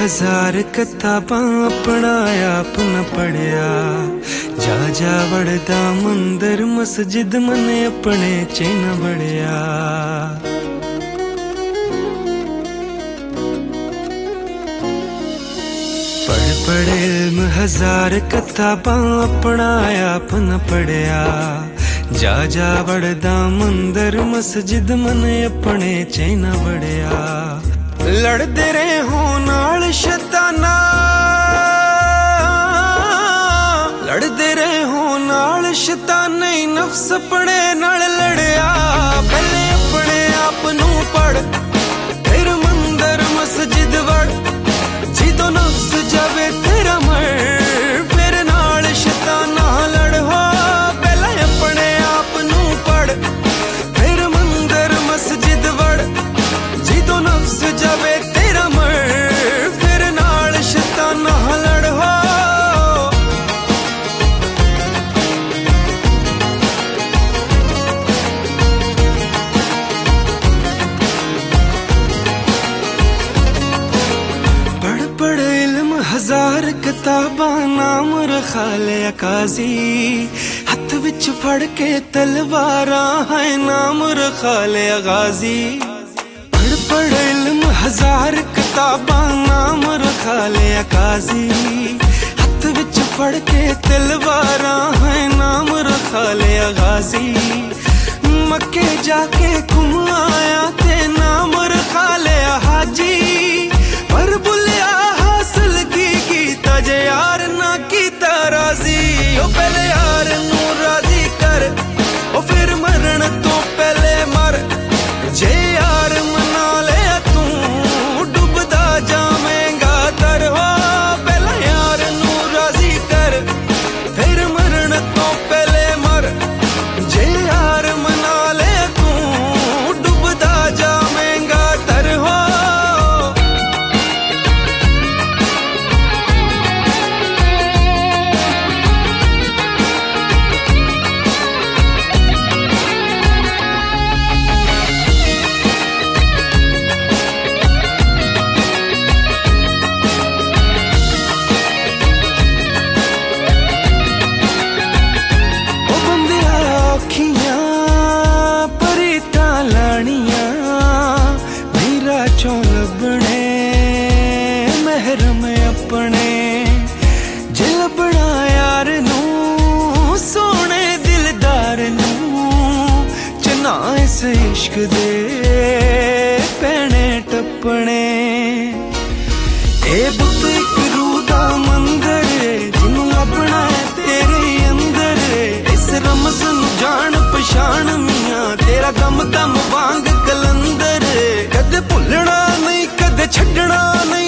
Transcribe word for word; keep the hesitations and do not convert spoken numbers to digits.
हजार किताबां अपना आप न पढ़िया, जा जा वड़दा मंदिर मस्जिद मन अपने च न बड़िया। पढ़ पढ़ इल्म हजार किताबां अपना आप न पढ़िया, जा जा वड़दा मंदिर मस्जिद मन अपने च न बड़िया। लड़दे रहे हो नाल शैताना, लड़दे रहे हो नाल शैताने नफ्स अपने नाल लड़िया। पहले अपने आप नू पढ़ फिर मंदिर मस्जिद वड़, जिदों नफ्स जावे तेरा मर फिर नाल शैताना लड़ हो। पहले अपने आप नू पढ़ फिर मंदिर मस्जिद वड़, जिदों नफ्स जावे तेरा मर फिर नाल शैताना लड़ हो। पढ़ पढ़ इल्म हजार किताबां नाम रखा लिया काजी, हथ विच फड़ के तलवारा है नाम रखा लिया गाजी। पढ़ पढ़ इल्म हजार किताबां नाम रखा लिया काजी, हथ विच फड़ के तलवारा है नाम रखा लिया गाजी। मक्के जाके घूम आया ते नाम रखा लिया हाजी, पर बुलिया हासिल की कीता जे यार ना कीता राजी। ओ पहले यार नू राजी कर ओ फिर मरण तो पहले मर, जे यार मना ले तू डूबदा जावेंगा तर हो। पहले यार नू राजी कर फिर मरण तो पहले मर, जे यार मना ले तू डूबदा जावेंगा तर हो। चों लबने महरम अपने, जे लबना यार नू सोने दिलदार नू, चना इस इश्क दे पैने टपने। ए बुत इक रूह दा मंदिर जिन्नू लबना है तेरे अंदर, इस रमज नू जान पछाण मियां तेरा गम दम वांग कलंदर। कदे भुलना नहीं कदे छड्डना नहीं